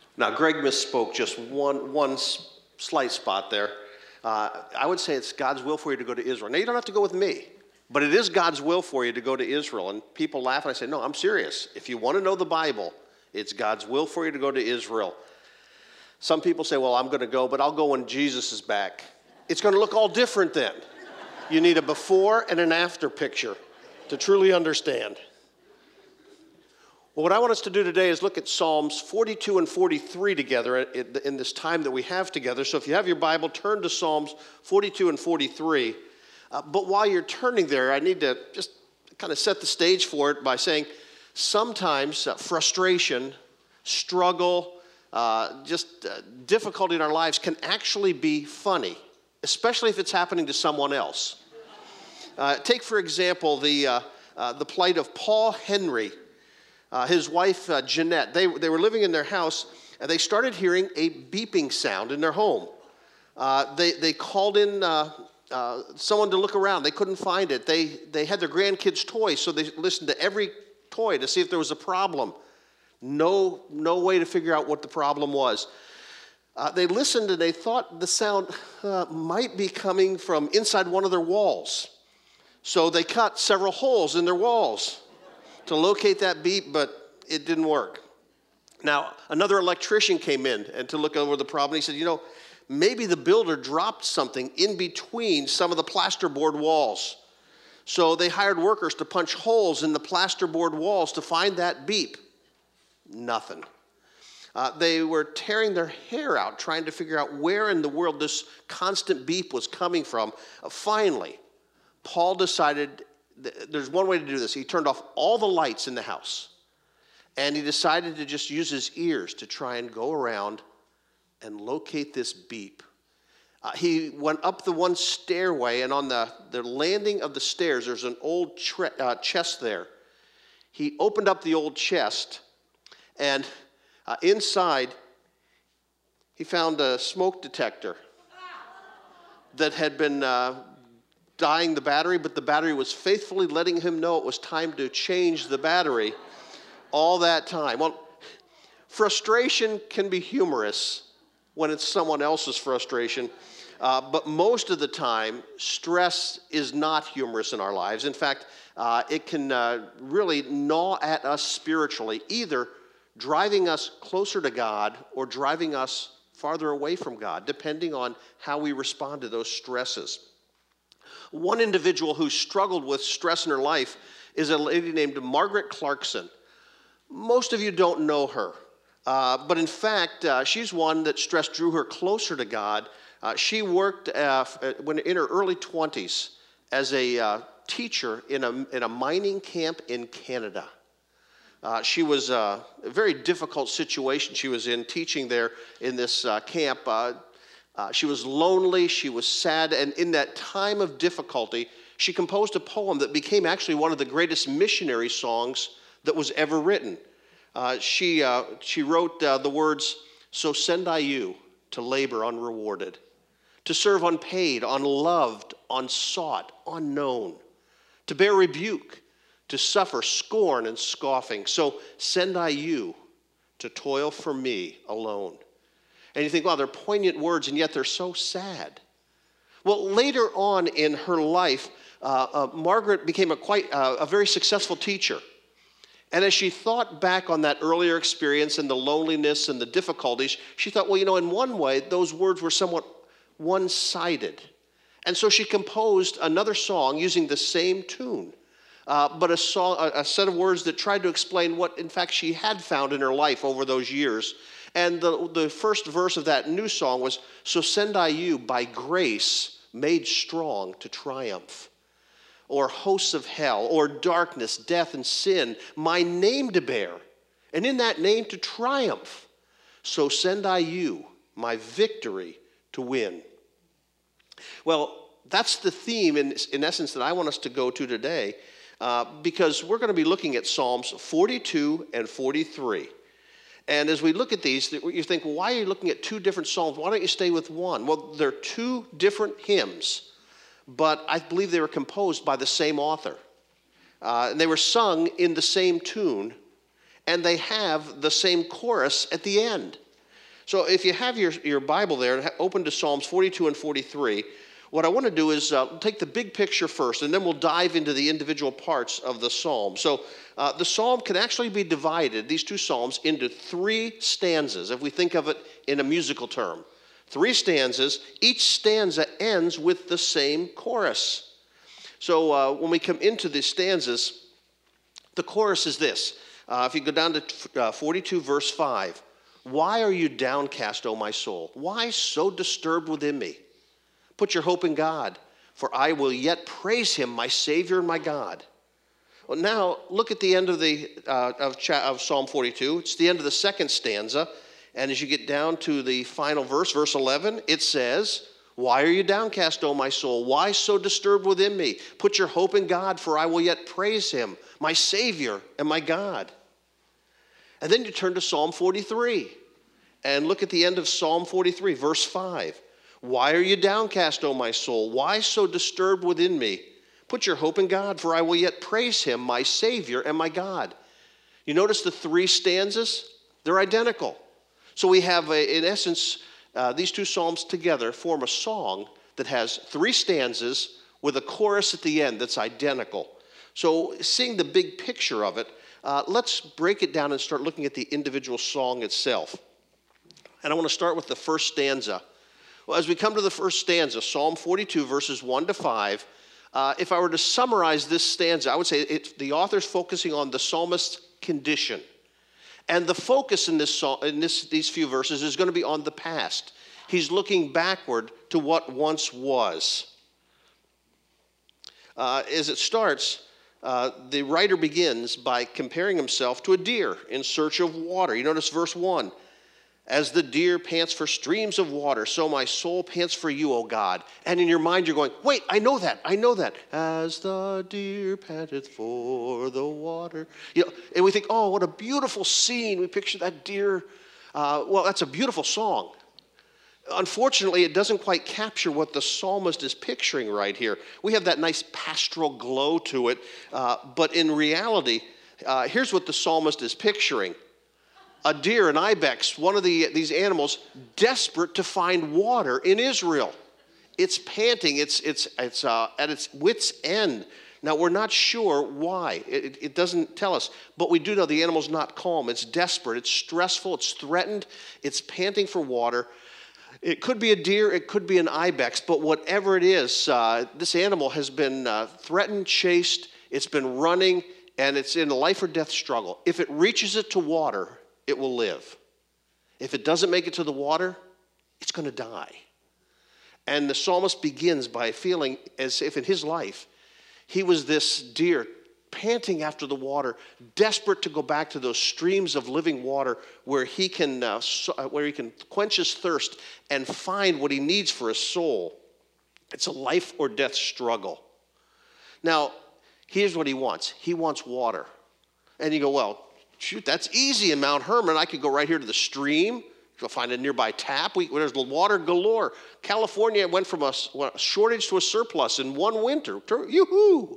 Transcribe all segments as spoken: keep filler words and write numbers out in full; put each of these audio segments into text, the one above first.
Now, Greg misspoke just one, one slight spot there. Uh, I would say it's God's will for you to go to Israel. Now, you don't have to go with me, but it is God's will for you to go to Israel. And people laugh, and I say, no, I'm serious. If you want to know the Bible, it's God's will for you to go to Israel. Some people say, well, I'm going to go, but I'll go when Jesus is back. It's going to look all different then. You need a before and an after picture to truly understand. Well, what I want us to do today is look at Psalms forty-two and forty-three together in this time that we have together. So if you have your Bible, turn to Psalms forty-two and forty-three. Uh, but while you're turning there, I need to just kind of set the stage for it by saying sometimes uh, frustration, struggle, uh, just uh, difficulty in our lives can actually be funny, especially if it's happening to someone else. Uh, take, for example, the, uh, uh, the plight of Paul Henry. Uh, his wife, uh, Jeanette, they, they were living in their house, and they started hearing a beeping sound in their home. Uh, they, they called in uh, uh, someone to look around. They couldn't find it. They, they had their grandkids' toys, so they listened to every toy to see if there was a problem. No, no way to figure out what the problem was. Uh, they listened, and they thought the sound uh, might be coming from inside one of their walls. So they cut several holes in their walls to locate that beep, but it didn't work. Now, another electrician came in and to look over the problem. He said, you know, maybe the builder dropped something in between some of the plasterboard walls. So they hired workers to punch holes in the plasterboard walls to find that beep. Nothing. Uh, they were tearing their hair out trying to figure out where in the world this constant beep was coming from. Uh, finally, Paul decided there's one way to do this. He turned off all the lights in the house, and he decided to just use his ears to try and go around and locate this beep. Uh, he went up the one stairway, and on the, the landing of the stairs, there's an old tre- uh, chest there. He opened up the old chest, and uh, inside, he found a smoke detector that had been uh, dying the battery, but the battery was faithfully letting him know it was time to change the battery all that time. Well, frustration can be humorous when it's someone else's frustration, uh, but most of the time, stress is not humorous in our lives. In fact, uh, it can uh, really gnaw at us spiritually, either driving us closer to God or driving us farther away from God, depending on how we respond to those stresses. One individual who struggled with stress in her life is a lady named Margaret Clarkson. Most of you don't know her, uh, but in fact, uh, she's one that stress drew her closer to God. Uh, she worked uh, when in her early twenties as a uh, teacher in a, in a mining camp in Canada. Uh, she was uh, a very difficult situation she was in, teaching there in this uh, camp. Uh, Uh, she was lonely, she was sad, and in that time of difficulty, she composed a poem that became actually one of the greatest missionary songs that was ever written. Uh, she, uh, she wrote uh, the words, "So send I you to labor unrewarded, to serve unpaid, unloved, unsought, unknown, to bear rebuke, to suffer scorn and scoffing. So send I you to toil for me alone." And you think, wow, they're poignant words, and yet they're so sad. Well, later on in her life, uh, uh, Margaret became a quite uh, a very successful teacher. And as she thought back on that earlier experience and the loneliness and the difficulties, she thought, well, you know, in one way, those words were somewhat one-sided. And so she composed another song using the same tune, uh, but a, song, a, a set of words that tried to explain what, in fact, she had found in her life over those years. And the, the first verse of that new song was, "So send I you by grace made strong to triumph, or hosts of hell, or darkness, death, and sin, my name to bear, and in that name to triumph. So send I you my victory to win." Well, that's the theme, in, in essence, that I want us to go to today, uh, because we're going to be looking at Psalms forty-two and forty-three. And as we look at these, you think, well, why are you looking at two different psalms? Why don't you stay with one? Well, they're two different hymns, but I believe they were composed by the same author. Uh, and they were sung in the same tune, and they have the same chorus at the end. So if you have your, your Bible there, open to Psalms forty-two and forty-three. What I want to do is uh, take the big picture first, and then we'll dive into the individual parts of the psalm. So uh, the psalm can actually be divided, these two psalms, into three stanzas, if we think of it in a musical term. Three stanzas. Each stanza ends with the same chorus. So uh, when we come into the stanzas, the chorus is this. Uh, if you go down to uh, forty-two, verse five. Why are you downcast, O my soul? Why so disturbed within me? Put your hope in God, for I will yet praise him, my Savior and my God. Well, now, look at the end of, the, uh, of, of Psalm forty-two. It's the end of the second stanza. And as you get down to the final verse, verse eleven, it says, why are you downcast, O my soul? Why so disturbed within me? Put your hope in God, for I will yet praise him, my Savior and my God. And then you turn to Psalm forty-three. And look at the end of Psalm forty-three, verse five. Why are you downcast, O my soul? Why so disturbed within me? Put your hope in God, for I will yet praise him, my Savior and my God. You notice the three stanzas? They're identical. So we have, a, in essence, uh, these two psalms together form a song that has three stanzas with a chorus at the end that's identical. So seeing the big picture of it, uh, let's break it down and start looking at the individual song itself. And I want to start with the first stanza. Well, as we come to the first stanza, Psalm forty-two, verses one to five, uh, if I were to summarize this stanza, I would say it, the author's focusing on the psalmist's condition. And the focus in, this, in this, these few verses is going to be on the past. He's looking backward to what once was. Uh, as it starts, uh, the writer begins by comparing himself to a deer in search of water. You notice verse one. As the deer pants for streams of water, so my soul pants for you, O God. And in your mind, you're going, wait, I know that, I know that. As the deer panteth for the water. You know, and we think, oh, what a beautiful scene. We picture that deer. Uh, well, that's a beautiful song. Unfortunately, it doesn't quite capture what the psalmist is picturing right here. We have that nice pastoral glow to it. Uh, but in reality, uh, here's what the psalmist is picturing. A deer, an ibex, one of the, these animals, desperate to find water in Israel. It's panting. It's, it's, it's uh, at its wit's end. Now, we're not sure why. It, it doesn't tell us. But we do know the animal's not calm. It's desperate. It's stressful. It's threatened. It's panting for water. It could be a deer. It could be an ibex. But whatever it is, uh, this animal has been uh, threatened, chased. It's been running, and it's in a life or death struggle. If it reaches it to water, it will live. If it doesn't make it to the water, it's going to die. And the psalmist begins by feeling as if in his life, he was this deer panting after the water, desperate to go back to those streams of living water where he can, uh, where he can quench his thirst and find what he needs for his soul. It's a life or death struggle. Now, here's what he wants. He wants water. And you go, well, shoot, that's easy in Mount Hermon. I could go right here to the stream, go find a nearby tap. We, there's water galore. California went from a, a shortage to a surplus in one winter. Yoo-hoo!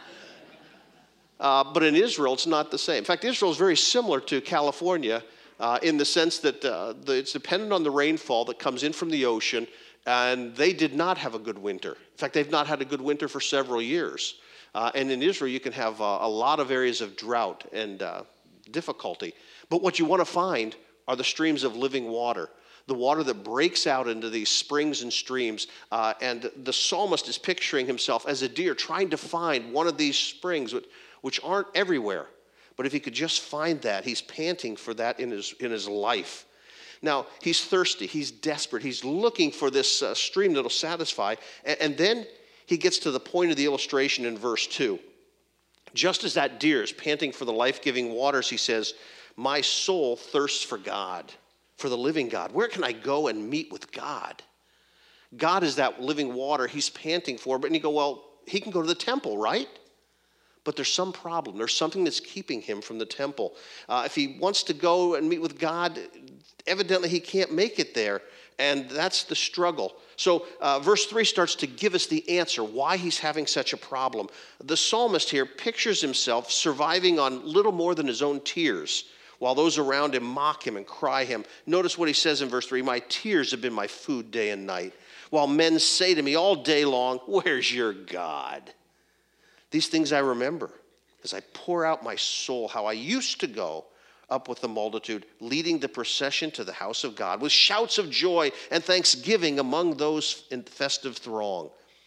Uh, but in Israel, it's not the same. In fact, Israel is very similar to California uh, in the sense that uh, the, it's dependent on the rainfall that comes in from the ocean, and they did not have a good winter. In fact, they've not had a good winter for several years. Uh, and in Israel, you can have uh, a lot of areas of drought and uh, difficulty. But what you want to find are the streams of living water, the water that breaks out into these springs and streams. Uh, and the psalmist is picturing himself as a deer trying to find one of these springs, which, which aren't everywhere. But if he could just find that, he's panting for that in his, in his life. Now, he's thirsty. He's desperate. He's looking for this uh, stream that will satisfy. And, and then he gets to the point of the illustration in verse two. Just as that deer is panting for the life-giving waters, he says, my soul thirsts for God, for the living God. Where can I go and meet with God? God is that living water he's panting for. But and you go, well, he can go to the temple, right? But there's some problem. There's something that's keeping him from the temple. Uh, if he wants to go and meet with God, evidently he can't make it there. And that's the struggle. So uh, verse three starts to give us the answer, why he's having such a problem. The psalmist here pictures himself surviving on little more than his own tears, while those around him mock him and cry him. Notice what he says in verse three, my tears have been my food day and night, while men say to me all day long, where's your God? These things I remember as I pour out my soul, how I used to go up with the multitude, leading the procession to the house of God with shouts of joy and thanksgiving among those in the festive throng.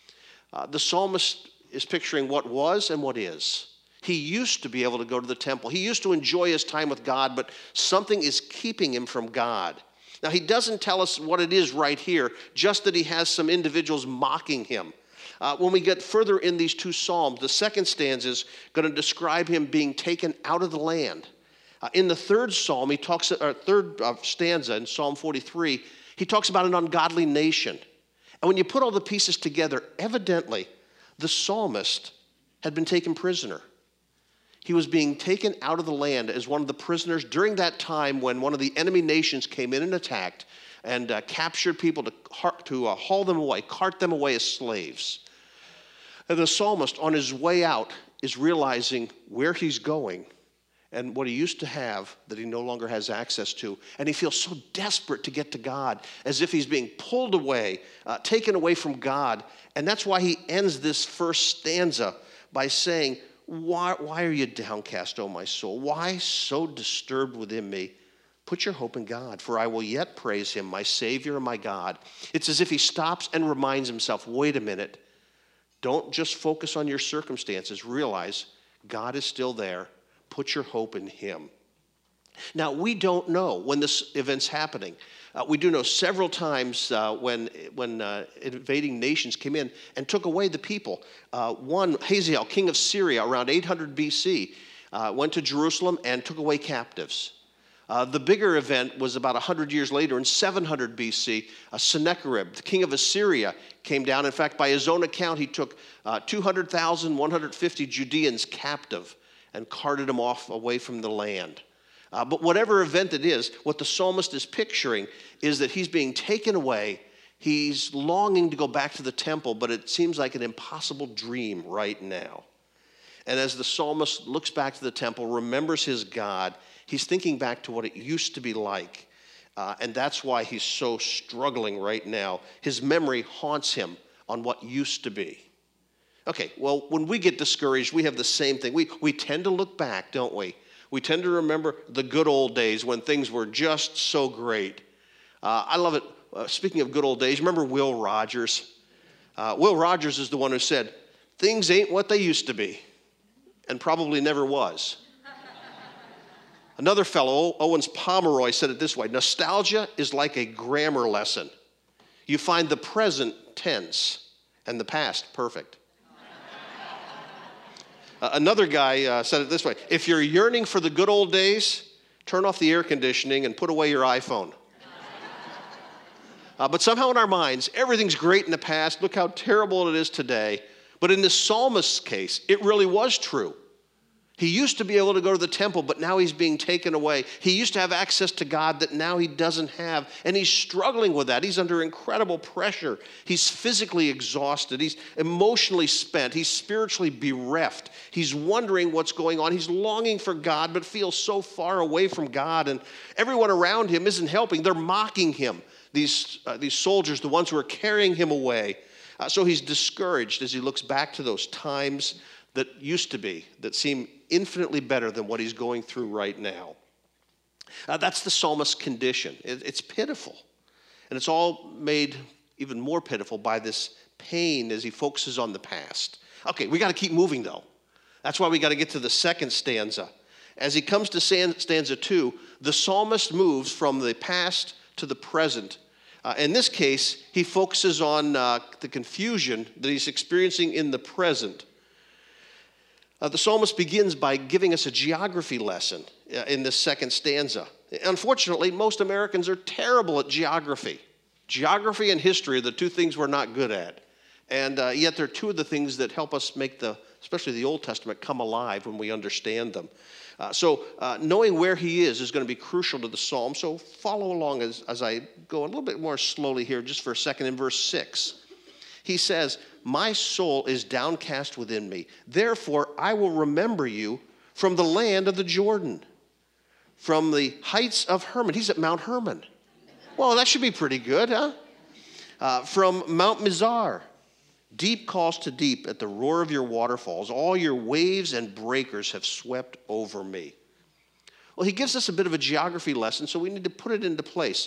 Uh, the psalmist is picturing what was and what is. He used to be able to go to the temple. He used to enjoy his time with God, but something is keeping him from God. Now, he doesn't tell us what it is right here, just that he has some individuals mocking him. Uh, when we get further in these two psalms, the second stanza is going to describe him being taken out of the land. Uh, in the third psalm, he talks, or third uh, stanza in Psalm forty-three, he talks about an ungodly nation. And when you put all the pieces together, evidently, the psalmist had been taken prisoner. He was being taken out of the land as one of the prisoners during that time when one of the enemy nations came in and attacked and uh, captured people to, to uh, haul them away, cart them away as slaves. And the psalmist, on his way out, is realizing where he's going and what he used to have that he no longer has access to. And he feels so desperate to get to God, as if he's being pulled away, uh, taken away from God. And that's why he ends this first stanza by saying, Why, why are you downcast, O my soul? Why so disturbed within me? Put your hope in God, for I will yet praise him, my Savior and my God. It's as if he stops and reminds himself, wait a minute. Don't just focus on your circumstances. Realize God is still there. Put your hope in him. Now, we don't know when this event's happening. Uh, we do know several times uh, when, when uh, invading nations came in and took away the people. Uh, one, Hazael, king of Syria, around eight hundred B C, uh, went to Jerusalem and took away captives. Uh, the bigger event was about one hundred years later in seven hundred B C. Uh, Sennacherib, the king of Assyria, came down. In fact, by his own account, he took uh, two hundred thousand, one hundred fifty Judeans captive and carted them off away from the land. Uh, but whatever event it is, what the psalmist is picturing is that he's being taken away. He's longing to go back to the temple, but it seems like an impossible dream right now. And as the psalmist looks back to the temple, remembers his God, he's thinking back to what it used to be like. Uh, and that's why he's so struggling right now. His memory haunts him on what used to be. Okay, well, when we get discouraged, we have the same thing. We, we tend to look back, don't we? We tend to remember the good old days when things were just so great. Uh, I love it. Uh, speaking of good old days, remember Will Rogers? Uh, Will Rogers is the one who said, things ain't what they used to be, and probably never was. Another fellow, Owens Pomeroy, said it this way, nostalgia is like a grammar lesson. You find the present tense and the past perfect. Uh, another guy uh, said it this way, if you're yearning for the good old days, turn off the air conditioning and put away your iPhone. Uh, but somehow in our minds, everything's great in the past. Look how terrible it is today. But in this psalmist's case, it really was true. He used to be able to go to the temple, but now he's being taken away. He used to have access to God that now he doesn't have. And he's struggling with that. He's under incredible pressure. He's physically exhausted. He's emotionally spent. He's spiritually bereft. He's wondering what's going on. He's longing for God, but feels so far away from God. And everyone around him isn't helping. They're mocking him, these, uh, these soldiers, the ones who are carrying him away. Uh, so he's discouraged as he looks back to those times that used to be, that seem infinitely better than what he's going through right now. Uh, that's the psalmist's condition. It, it's pitiful. And it's all made even more pitiful by this pain as he focuses on the past. Okay, we got to keep moving though. That's why we got to get to the second stanza. As he comes to stanza two, the psalmist moves from the past to the present. Uh, in this case, he focuses on uh, the confusion that he's experiencing in the present. Uh, the psalmist begins by giving us a geography lesson uh, in this second stanza. Unfortunately, most Americans are terrible at geography. Geography and history are the two things we're not good at. And uh, yet they're two of the things that help us make the, especially the Old Testament, come alive when we understand them. Uh, so uh, knowing where he is is going to be crucial to the psalm. So follow along as, as I go a little bit more slowly here just for a second in verse six. He says, my soul is downcast within me. Therefore, I will remember you from the land of the Jordan, from the heights of Hermon. He's at Mount Hermon. Well, that should be pretty good, huh? Uh, from Mount Mizar. Deep calls to deep at the roar of your waterfalls. All your waves and breakers have swept over me. Well, he gives us a bit of a geography lesson, so we need to put it into place.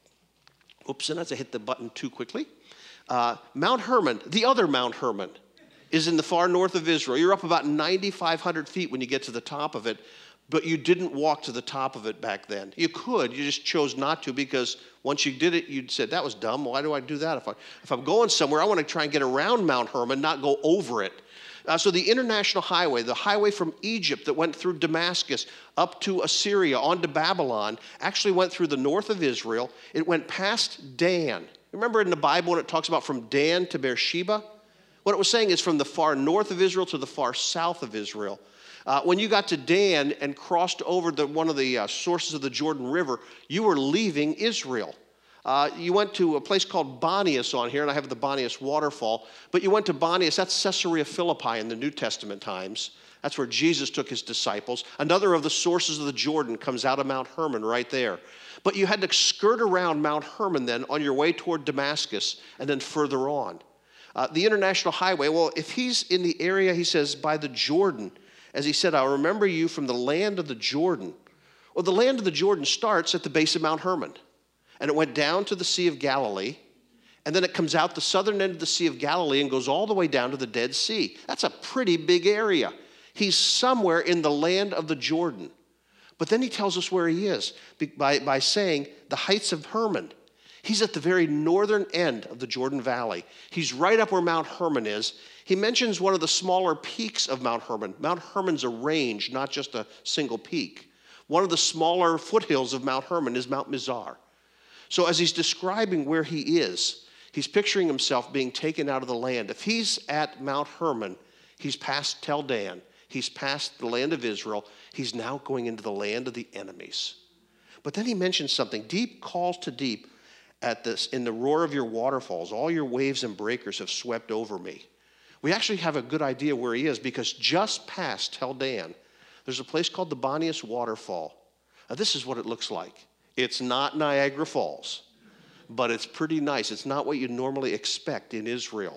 Oops, and as I hit the button too quickly. Uh, Mount Hermon, the other Mount Hermon, is in the far north of Israel. You're up about nine thousand five hundred feet when you get to the top of it, but you didn't walk to the top of it back then. You could, you just chose not to, because once you did it, you said, that was dumb. Why do I do that? If, I, if I'm going somewhere, I want to try and get around Mount Hermon, not go over it. Uh, so the international highway, the highway from Egypt that went through Damascus up to Assyria, on to Babylon, actually went through the north of Israel. It went past Dan. Remember in the Bible when it talks about from Dan to Beersheba? What it was saying is from the far north of Israel to the far south of Israel. Uh, when you got to Dan and crossed over the, one of the uh, sources of the Jordan River, you were leaving Israel. Uh, you went to a place called Bonias on here, and I have the Bonias waterfall. But you went to Bonias, that's Caesarea Philippi in the New Testament times. That's where Jesus took his disciples. Another of the sources of the Jordan comes out of Mount Hermon right there. But you had to skirt around Mount Hermon then on your way toward Damascus and then further on. Uh, the international highway, well, if he's in the area, he says, by the Jordan, as he said, I'll remember you from the land of the Jordan. Well, the land of the Jordan starts at the base of Mount Hermon, and it went down to the Sea of Galilee, and then it comes out the southern end of the Sea of Galilee and goes all the way down to the Dead Sea. That's a pretty big area. He's somewhere in the land of the Jordan. But then he tells us where he is by, by saying the heights of Hermon. He's at the very northern end of the Jordan Valley. He's right up where Mount Hermon is. He mentions one of the smaller peaks of Mount Hermon. Mount Hermon's a range, not just a single peak. One of the smaller foothills of Mount Hermon is Mount Mizar. So as he's describing where he is, he's picturing himself being taken out of the land. If he's at Mount Hermon, he's past Tel Dan. He's past the land of Israel. He's now going into the land of the enemies. But then he mentions something. Deep calls to deep at this, in the roar of your waterfalls. All your waves and breakers have swept over me. We actually have a good idea where he is, because just past Tel Dan, there's a place called the Bonias Waterfall. Now, this is what it looks like. It's not Niagara Falls, but it's pretty nice. It's not what you normally expect in Israel.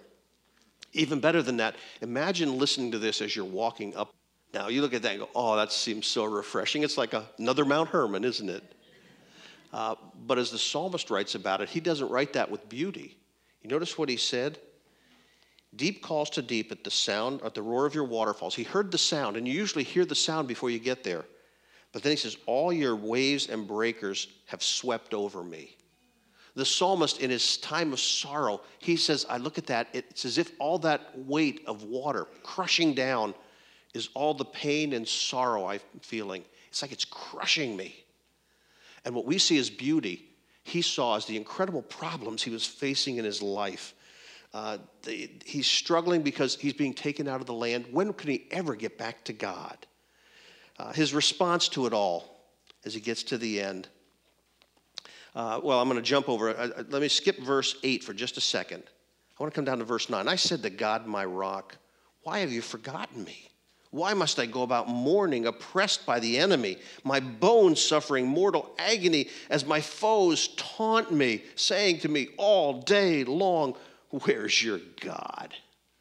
Even better than that, imagine listening to this as you're walking up. Now, you look at that and go, oh, that seems so refreshing. It's like a, another Mount Hermon, isn't it? Uh, but as the psalmist writes about it, he doesn't write that with beauty. You notice what he said? Deep calls to deep at the sound, at the roar of your waterfalls. He heard the sound, and you usually hear the sound before you get there. But then he says, all your waves and breakers have swept over me. The psalmist, in his time of sorrow, he says, I look at that, it's as if all that weight of water crushing down is all the pain and sorrow I'm feeling. It's like it's crushing me. And what we see as beauty, he saw as the incredible problems he was facing in his life. Uh, the, he's struggling because he's being taken out of the land. When can he ever get back to God? Uh, his response to it all, as he gets to the end. Uh, well, I'm going to jump over. Uh, let me skip verse eight for just a second. I want to come down to verse nine. I said to God, my rock, why have you forgotten me? Why must I go about mourning, oppressed by the enemy, my bones suffering mortal agony as my foes taunt me, saying to me all day long, where's your God?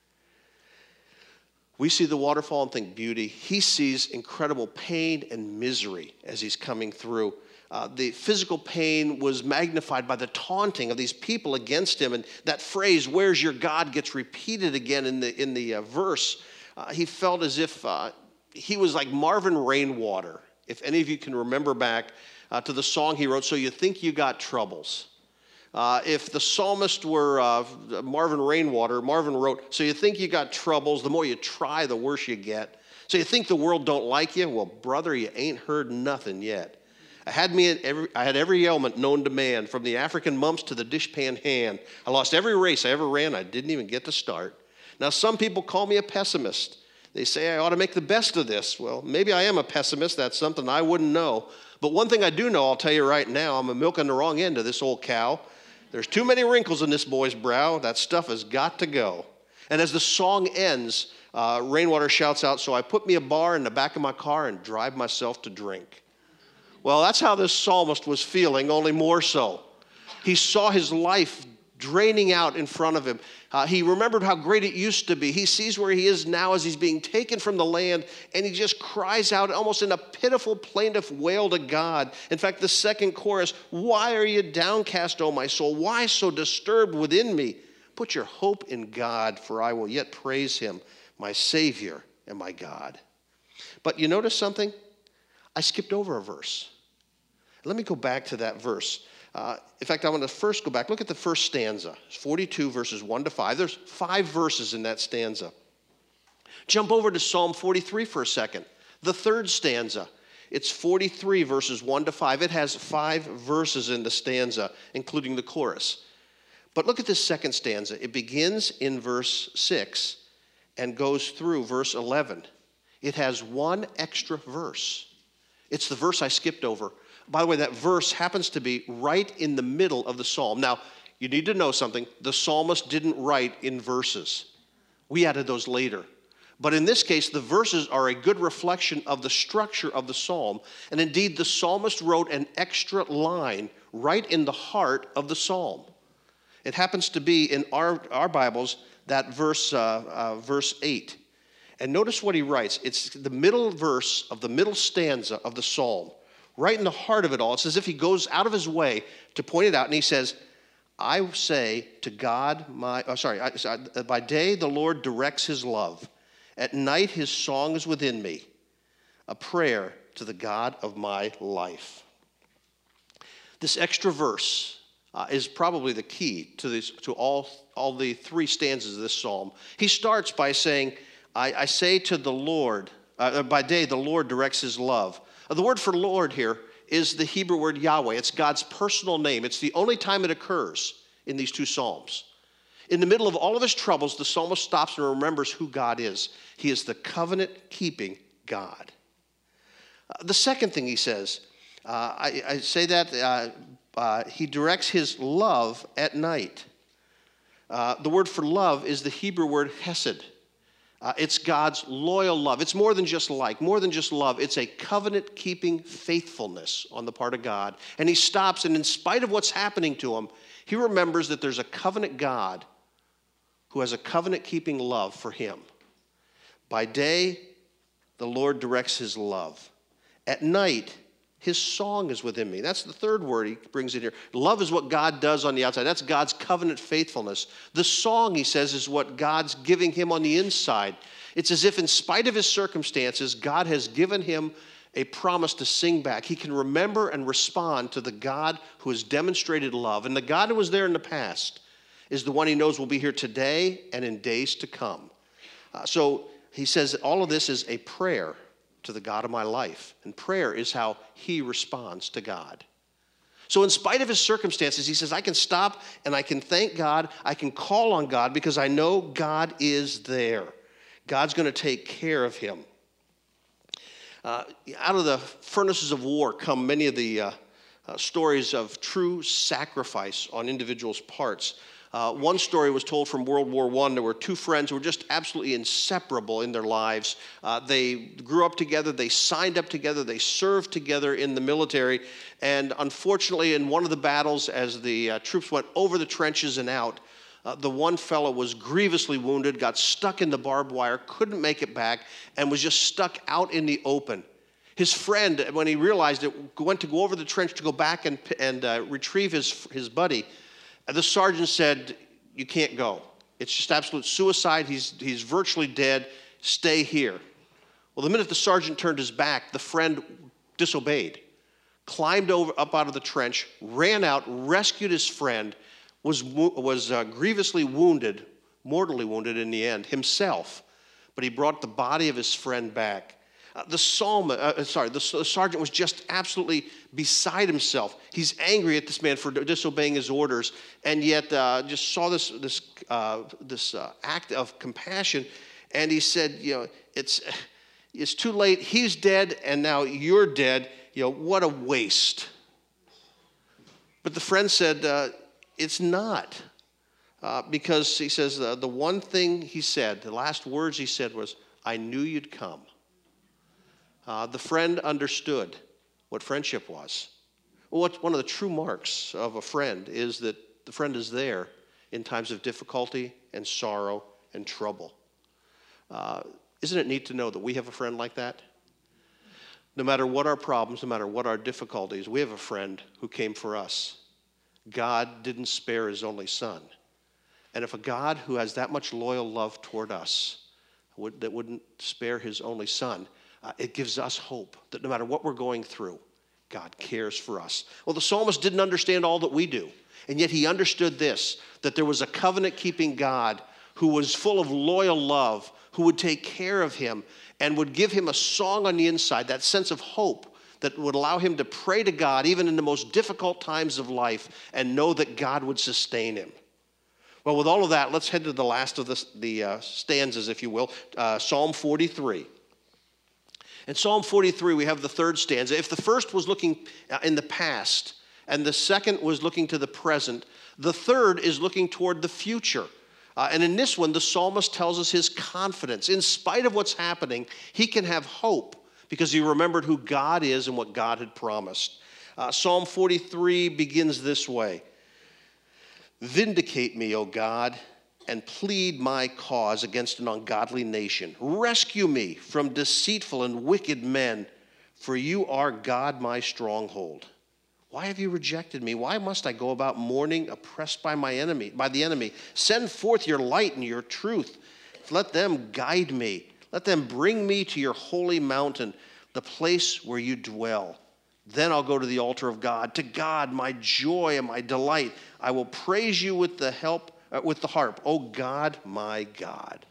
We see the waterfall and think beauty. He sees incredible pain and misery as he's coming through. Uh, the physical pain was magnified by the taunting of these people against him. And that phrase, where's your God, gets repeated again in the, in the uh, verse. Uh, he felt as if uh, he was like Marvin Rainwater. If any of you can remember back uh, to the song he wrote, So You Think You Got Troubles. Uh, if the psalmist were uh, Marvin Rainwater, Marvin wrote, so you think you got troubles, the more you try, the worse you get. So you think the world don't like you? Well, brother, you ain't heard nothing yet. I had me at every, I had every ailment known to man, from the African mumps to the dishpan hand. I lost every race I ever ran. I didn't even get to start. Now, some people call me a pessimist. They say I ought to make the best of this. Well, maybe I am a pessimist. That's something I wouldn't know. But one thing I do know, I'll tell you right now, I'm milking the wrong end of this old cow. There's too many wrinkles in this boy's brow. That stuff has got to go. And as the song ends, uh, Rainwater shouts out, so I put me a bar in the back of my car and drive myself to drink. Well, that's how this psalmist was feeling, only more so. He saw his life draining out in front of him. Uh, he remembered how great it used to be. He sees where he is now as he's being taken from the land, and he just cries out almost in a pitiful, plaintive wail to God. In fact, the second chorus, "Why are you downcast, O my soul? Why so disturbed within me? Put your hope in God, for I will yet praise him, my Savior and my God." But you notice something? I skipped over a verse. Let me go back to that verse. Uh, in fact, I want to first go back. Look at the first stanza, forty-two, verses one to five. There's five verses in that stanza. Jump over to Psalm forty-three for a second. The third stanza. It's forty-three, verses one to five. It has five verses in the stanza, including the chorus. But look at this second stanza. It begins in verse six and goes through verse eleven. It has one extra verse. It's the verse I skipped over. By the way, that verse happens to be right in the middle of the psalm. Now, you need to know something. The psalmist didn't write in verses. We added those later. But in this case, the verses are a good reflection of the structure of the psalm. And indeed, the psalmist wrote an extra line right in the heart of the psalm. It happens to be in our, our Bibles, that verse, uh, uh, verse eight. And notice what he writes. It's the middle verse of the middle stanza of the psalm. Right in the heart of it all. It's as if he goes out of his way to point it out. And he says, I say to God, my, oh, sorry, I, by day the Lord directs his love. At night his song is within me, a prayer to the God of my life. This extra verse uh, is probably the key to, this, to all, all the three stanzas of this psalm. He starts by saying, I, I say to the Lord, uh, by day the Lord directs his love. The word for Lord here is the Hebrew word Yahweh. It's God's personal name. It's the only time it occurs in these two psalms. In the middle of all of his troubles, the psalmist stops and remembers who God is. He is the covenant-keeping God. Uh, the second thing he says, uh, I, I say that uh, uh, he directs his love at night. Uh, the word for love is the Hebrew word hesed. Uh, it's God's loyal love. It's more than just like, more than just love. It's a covenant-keeping faithfulness on the part of God. And he stops, and in spite of what's happening to him, he remembers that there's a covenant God who has a covenant-keeping love for him. By day, the Lord directs his love. At night, his song is within me. That's the third word he brings in here. Love is what God does on the outside. That's God's covenant faithfulness. The song, he says, is what God's giving him on the inside. It's as if in spite of his circumstances, God has given him a promise to sing back. He can remember and respond to the God who has demonstrated love. And the God who was there in the past is the one he knows will be here today and in days to come. Uh, so he says all of this is a prayer to the God of my life. And prayer is how he responds to God. So in spite of his circumstances, he says, I can stop and I can thank God. I can call on God because I know God is there. God's going to take care of him. Uh, out of the furnaces of war come many of the uh, uh, stories of true sacrifice on individuals' parts. Uh, one story was told from World War One. There were two friends who were just absolutely inseparable in their lives. Uh, they grew up together. They signed up together. They served together in the military. And unfortunately, in one of the battles, as the uh, troops went over the trenches and out, uh, the one fellow was grievously wounded, got stuck in the barbed wire, couldn't make it back, and was just stuck out in the open. His friend, when he realized it, went to go over the trench to go back and, and uh, retrieve his, his buddy. The sergeant said, you can't go. It's just absolute suicide. He's, he's virtually dead. Stay here. Well, the minute the sergeant turned his back, the friend disobeyed, climbed over, up out of the trench, ran out, rescued his friend, was, was uh, grievously wounded, mortally wounded in the end, himself. But he brought the body of his friend back. Uh, the psalm, uh, sorry, the, the sergeant was just absolutely beside himself. He's angry at this man for disobeying his orders, and yet uh, just saw this this uh, this uh, act of compassion, and he said, you know, it's it's too late. He's dead, and now you're dead. You know, what a waste. But the friend said, uh, it's not, uh, because he says uh, the one thing he said, the last words he said was, "I knew you'd come." Uh, the friend understood what friendship was. Well, what, one of the true marks of a friend is that the friend is there in times of difficulty and sorrow and trouble. Uh, isn't it neat to know that we have a friend like that? No matter what our problems, no matter what our difficulties, we have a friend who came for us. God didn't spare his only son. And if a God who has that much loyal love toward us would, that wouldn't spare his only son, uh, it gives us hope that no matter what we're going through, God cares for us. Well, the psalmist didn't understand all that we do, and yet he understood this, that there was a covenant-keeping God who was full of loyal love, who would take care of him and would give him a song on the inside, that sense of hope that would allow him to pray to God even in the most difficult times of life and know that God would sustain him. Well, with all of that, let's head to the last of the, the uh, stanzas, if you will, uh, Psalm forty-three. In Psalm forty-three, we have the third stanza. If the first was looking in the past and the second was looking to the present, the third is looking toward the future. Uh, and in this one, the psalmist tells us his confidence. In spite of what's happening, he can have hope because he remembered who God is and what God had promised. Uh, Psalm forty-three begins this way. Vindicate me, O God, and plead my cause against an ungodly nation. Rescue me from deceitful and wicked men, for you are God, my stronghold. Why have you rejected me? Why must I go about mourning, oppressed by my enemy, by the enemy? Send forth your light and your truth. Let them guide me. Let them bring me to your holy mountain, the place where you dwell. Then I'll go to the altar of God, to God, my joy and my delight. I will praise you with the help, uh, with the harp. Oh God, my God.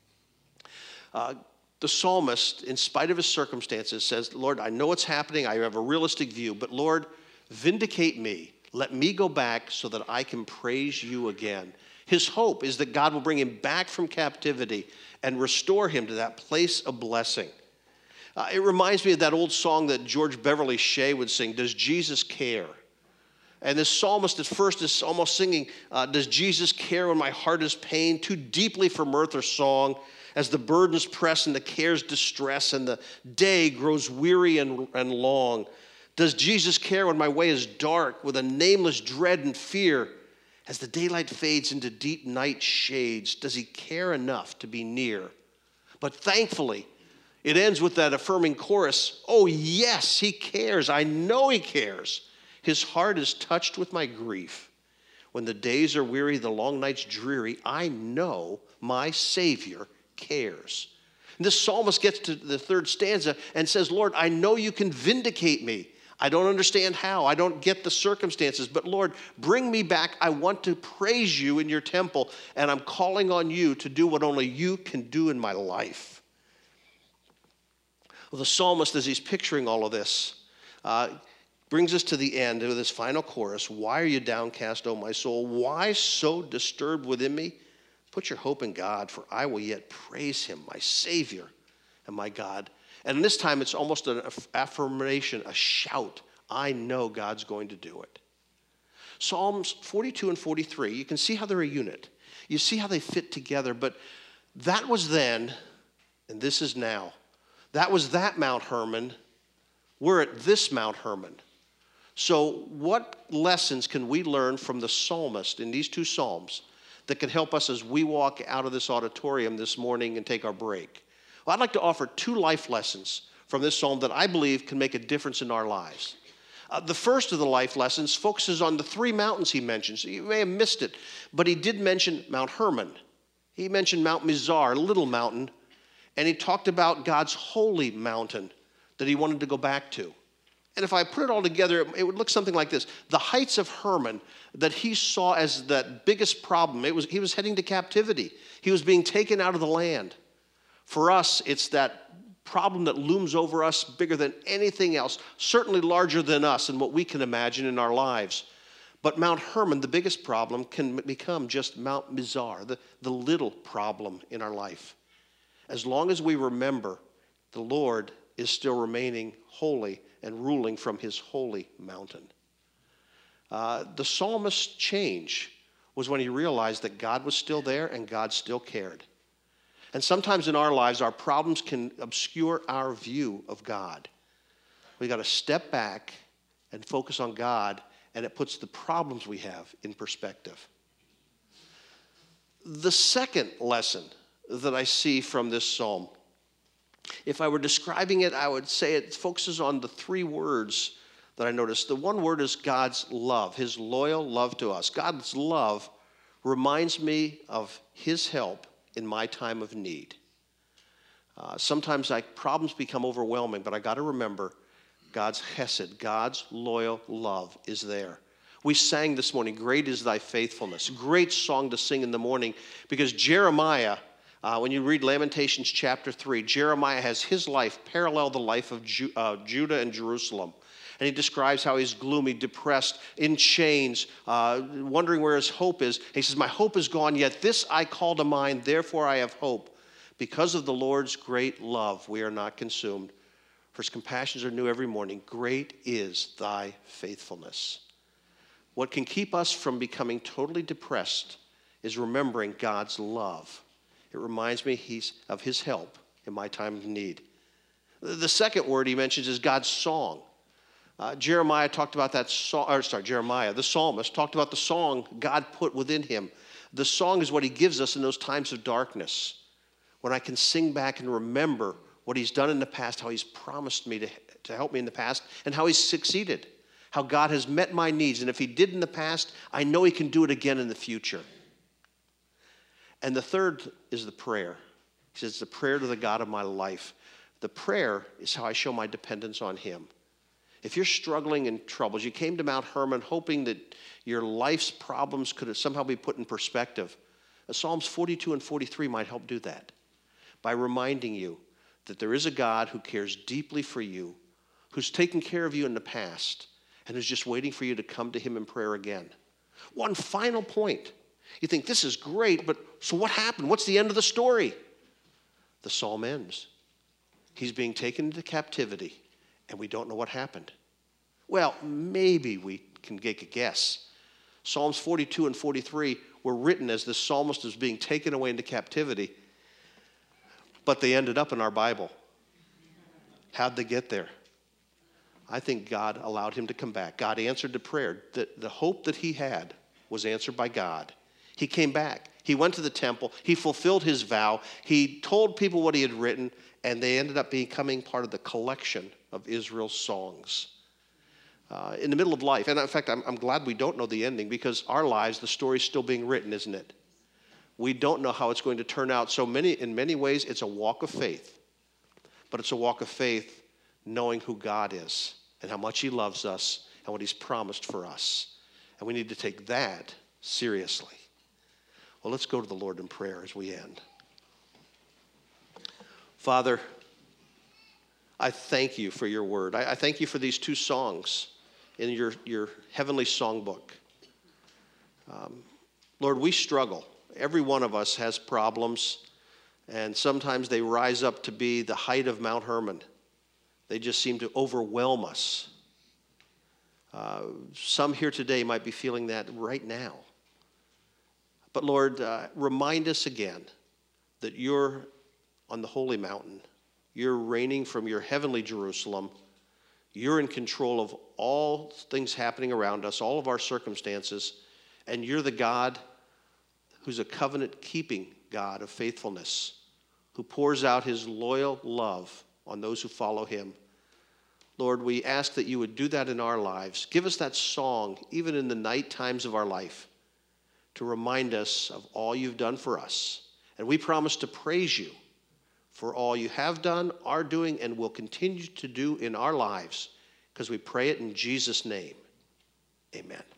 Uh, the psalmist, in spite of his circumstances, says, Lord, I know what's happening. I have a realistic view, but Lord, vindicate me. Let me go back so that I can praise you again. His hope is that God will bring him back from captivity and restore him to that place of blessing. Uh, it reminds me of that old song that George Beverly Shea would sing, Does Jesus Care? And this psalmist at first is almost singing, uh, Does Jesus care when my heart is pained? Too deeply for mirth or song, as the burdens press and the cares distress and the day grows weary and, and long. Does Jesus care when my way is dark with a nameless dread and fear? As the daylight fades into deep night shades, does he care enough to be near? But thankfully, it ends with that affirming chorus, oh yes, he cares. I know he cares. His heart is touched with my grief. When the days are weary, the long nights dreary, I know my Savior cares. And this psalmist gets to the third stanza and says, Lord, I know you can vindicate me. I don't understand how. I don't get the circumstances. But Lord, bring me back. I want to praise you in your temple. And I'm calling on you to do what only you can do in my life. Well, the psalmist, as he's picturing all of this, uh, brings us to the end of this final chorus. Why are you downcast, O my soul? Why so disturbed within me? Put your hope in God, for I will yet praise him, my Savior and my God. And this time it's almost an affirmation, a shout. I know God's going to do it. Psalms forty-two and forty-three, you can see how they're a unit. You see how they fit together, but that was then, and this is now. That was that Mount Hermon. We're at this Mount Hermon. So what lessons can we learn from the psalmist in these two psalms that can help us as we walk out of this auditorium this morning and take our break? Well, I'd like to offer two life lessons from this psalm that I believe can make a difference in our lives. Uh, the first of the life lessons focuses on the three mountains he mentions. You may have missed it, but he did mention Mount Hermon. He mentioned Mount Mizar, a little mountain, and he talked about God's holy mountain that he wanted to go back to. And if I put it all together, it would look something like this. The heights of Hermon that he saw as that biggest problem, it was, he was heading to captivity. He was being taken out of the land. For us, it's that problem that looms over us bigger than anything else, certainly larger than us and what we can imagine in our lives. But Mount Hermon, the biggest problem, can become just Mount Mizar, the, the little problem in our life. As long as we remember the Lord is still remaining holy and ruling from his holy mountain. Uh, the psalmist's change was when he realized that God was still there and God still cared. And sometimes in our lives, our problems can obscure our view of God. We got to step back and focus on God, and it puts the problems we have in perspective. The second lesson that I see from this psalm, if I were describing it, I would say it focuses on the three words that I noticed. The one word is God's love, his loyal love to us. God's love reminds me of his help in my time of need. Uh, sometimes I, problems become overwhelming, but I got to remember God's hesed, God's loyal love is there. We sang this morning, "Great is thy faithfulness." Great song to sing in the morning, because Jeremiah, uh, when you read Lamentations chapter three, Jeremiah has his life parallel the life of Ju- uh, Judah and Jerusalem. And he describes how he's gloomy, depressed, in chains, uh, wondering where his hope is. He says, "My hope is gone, yet this I call to mind, therefore I have hope. Because of the Lord's great love, we are not consumed. For his compassions are new every morning. Great is thy faithfulness." What can keep us from becoming totally depressed is remembering God's love. It reminds me he's, of his help in my time of need. The second word he mentions is God's song. Uh, Jeremiah talked about that song, or sorry, Jeremiah, the psalmist, talked about the song God put within him. The song is what he gives us in those times of darkness, when I can sing back and remember what he's done in the past, how he's promised me to, to help me in the past, and how he's succeeded, how God has met my needs. And if he did in the past, I know he can do it again in the future. And the third is the prayer. He says, the prayer to the God of my life. The prayer is how I show my dependence on him. If you're struggling in troubles, you came to Mount Hermon hoping that your life's problems could somehow be put in perspective, Psalms forty-two and forty-three might help do that by reminding you that there is a God who cares deeply for you, who's taken care of you in the past, and who's just waiting for you to come to him in prayer again. One final point. You think, this is great, but so what happened? What's the end of the story? The psalm ends. He's being taken into captivity, and we don't know what happened. Well, maybe we can take a guess. Psalms forty-two and forty-three were written as the psalmist was being taken away into captivity, but they ended up in our Bible. How'd they get there? I think God allowed him to come back. God answered the prayer. The, the hope that he had was answered by God. He came back. He went to the temple. He fulfilled his vow. He told people what he had written, and they ended up becoming part of the collection of Israel's songs. Uh, in the middle of life, and in fact, I'm, I'm glad we don't know the ending, because our lives, the story's still being written, isn't it? We don't know how it's going to turn out. So many, in many ways, it's a walk of faith. But it's a walk of faith knowing who God is and how much he loves us and what he's promised for us. And we need to take that seriously. Well, let's go to the Lord in prayer as we end. Father, I thank you for your word. I, I thank you for these two songs in your, your heavenly songbook. Um, Lord, we struggle. Every one of us has problems, and sometimes they rise up to be the height of Mount Hermon. They just seem to overwhelm us. Uh, some here today might be feeling that right now. But Lord, uh, remind us again that you're on the holy mountain. You're reigning from your heavenly Jerusalem. You're in control of all things happening around us, all of our circumstances, and you're the God who's a covenant-keeping God of faithfulness, who pours out his loyal love on those who follow him. Lord, we ask that you would do that in our lives. Give us that song, even in the night times of our life, to remind us of all you've done for us. And we promise to praise you for all you have done, are doing, and will continue to do in our lives, because we pray it in Jesus' name. Amen.